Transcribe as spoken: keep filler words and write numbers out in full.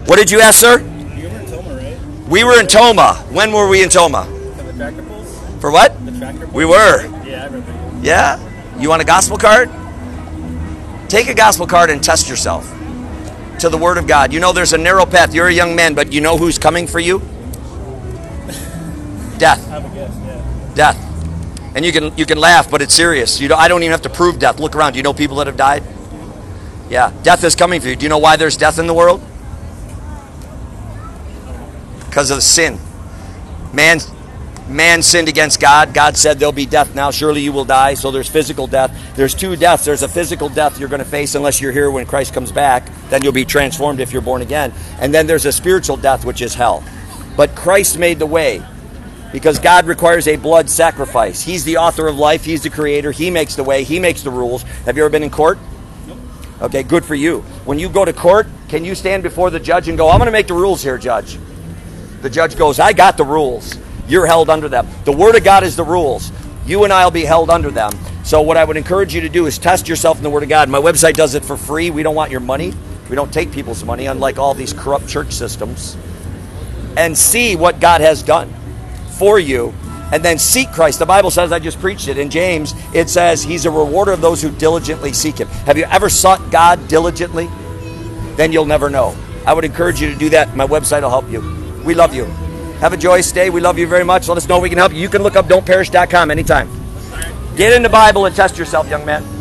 What did you ask, sir? You were in Toma, right? We were in Toma. When were we in Toma? For the tractor pulls? For what? The tractor pulls? We were. Yeah, I remember. Yeah? You want a gospel card? Take a gospel card and test yourself to the Word of God. You know there's a narrow path. You're a young man, but you know who's coming for you? Death. I would guess, yeah. Death. And you can you can laugh, but it's serious. You know, I don't even have to prove death. Look around. Do you know people that have died? Yeah, death is coming for you. Do you know why there's death in the world? Because of the sin. Man, man sinned against God. God said there'll be death now. Surely you will die. So there's physical death. There's two deaths. There's a physical death you're going to face unless you're here when Christ comes back. Then you'll be transformed if you're born again. And then there's a spiritual death, which is hell. But Christ made the way because God requires a blood sacrifice. He's the author of life. He's the creator. He makes the way. He makes the rules. Have you ever been in court? Okay, good for you. When you go to court, can you stand before the judge and go, I'm going to make the rules here, judge? The judge goes, I got the rules. You're held under them. The Word of God is the rules. You and I will be held under them. So what I would encourage you to do is test yourself in the Word of God. My website does it for free. We don't want your money. We don't take people's money, unlike all these corrupt church systems. And see what God has done for you. And then seek Christ. The Bible says, I just preached it in James, it says he's a rewarder of those who diligently seek him. Have you ever sought God diligently? Then you'll never know. I would encourage you to do that. My website will help you. We love you. Have a joyous day. We love you very much. Let us know if we can help you. You can look up don't perish dot com anytime. Get in the Bible and test yourself, young man.